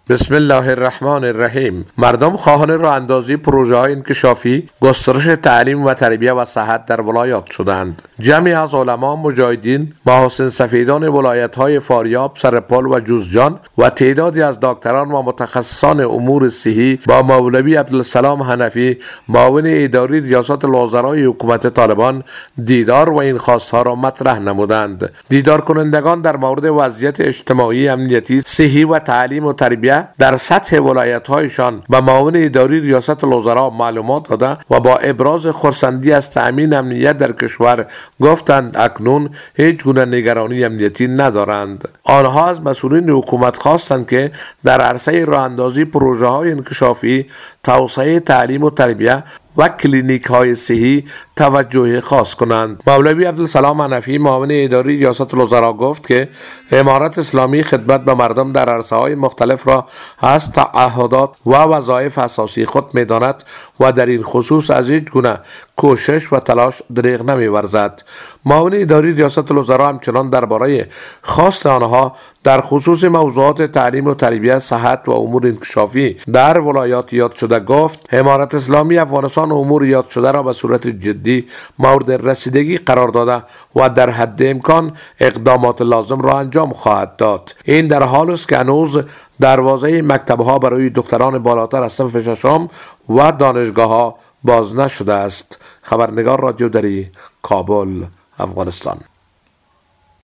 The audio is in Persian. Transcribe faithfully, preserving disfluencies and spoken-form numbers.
بسم الله الرحمن الرحیم. مردم خواهان راه اندازی پروژه های انکشافی، گسترش تعلیم و تربیت و صحت در ولایات شدند. جمعی از علما، مجاهدین، محاسن سفیدان ولایت های فاریاب، سرپل و جوزجان و تعدادی از دکتران و متخصصان امور صحی با مولوی عبدالسلام حنفی، معاون اداری ریاست الوزرای حکومت طالبان، دیدار و این خواستها را مطرح نمودند. دیدار کنندگان در مورد وضعیت اجتماعی، امنیتی، صحی و تعلیم و تربیت در سطح ولایت‌هایشان و معاون اداری ریاست الوزراء معلومات داده و با ابراز خرسندی از تأمین امنیت در کشور گفتند اکنون هیچ گونه نگرانی امنیتی ندارند. آنها از مسئولین حکومت خواستند که در عرصه راه‌اندازی پروژه‌های انکشافی، توسعه تعلیم و تربیت و کلینیک های صحی توجه خاص کنند. مولوی عبدالسلام حنفی، معاون اداری ریاست الوزراء گفت که امارت اسلامی خدمت به مردم در عرصه های مختلف را از تعهدات و وظایف اساسی خود می‌داند و در این خصوص از هیچ گونه کوشش و تلاش دریغ نمی‌ورزد. معاون اداری ریاست الوزراء همچنان درباره خواست آنها در خصوص موضوعات تعلیم و تربیت، صحت و امور انکشافی در ولایات یاد شده گفت امارت اسلامی افغانستان امور یاد شده را به صورت جدی مورد رسیدگی قرار داده و در حد امکان اقدامات لازم را انجام خواهد داد. این در حال است که هنوز دروازه مکتب‌ها برای دختران بالاتر از صف ششم و دانشگاه‌ها باز نشده است. خبرنگار رادیو دری، کابل، افغانستان.